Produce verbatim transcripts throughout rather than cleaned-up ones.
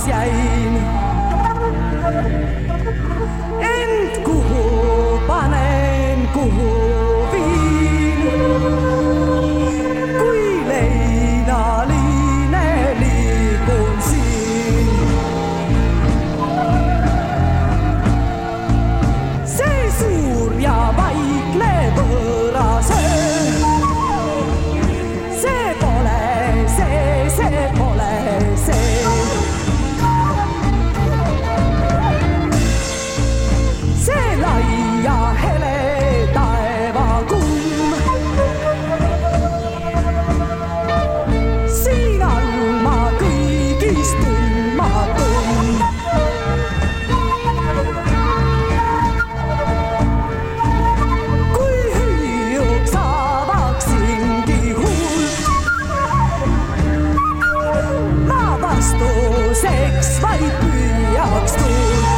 jäin. Ent kuhu panen, kuhu viin, kui leinaline liigun siin. See suur ja vaikne võõras öö, see pole see, see pole see. See laia hele taeva kumm, siin all ma kõigist tundmatum. Kui hüüuks avaksingi huult, ma vastuseks vaid püüaks tuult.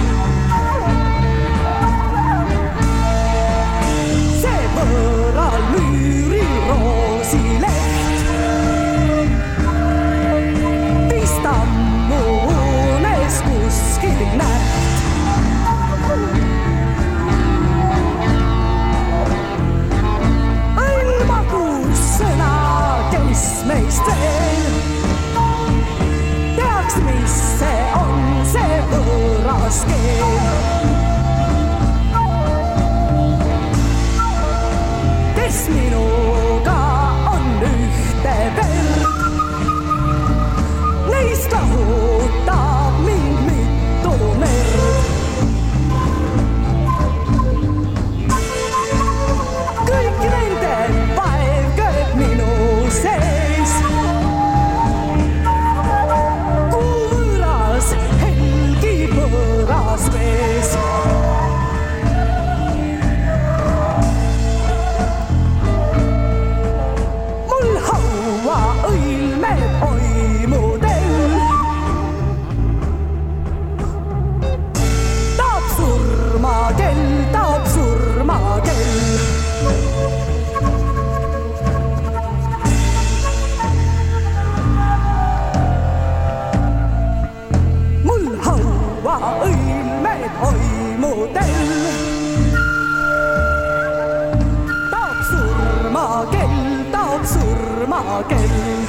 See võõral müüril roosileht vist ammu unes kuskil näht. Õnn magus sõna, kes meist veel teaks, mis see on, see võõras keel. Kes minuga on ühte verd, neist lahutab mind mitu merd. Kõik nende vaev kööb minu sees, kuu võõras helgi võõras mees. Mul haua õilmeb oimudel, taab surma kell, taab surma kell. Mul haua õilmeb oimudel, taab surma kell, taab surma kell.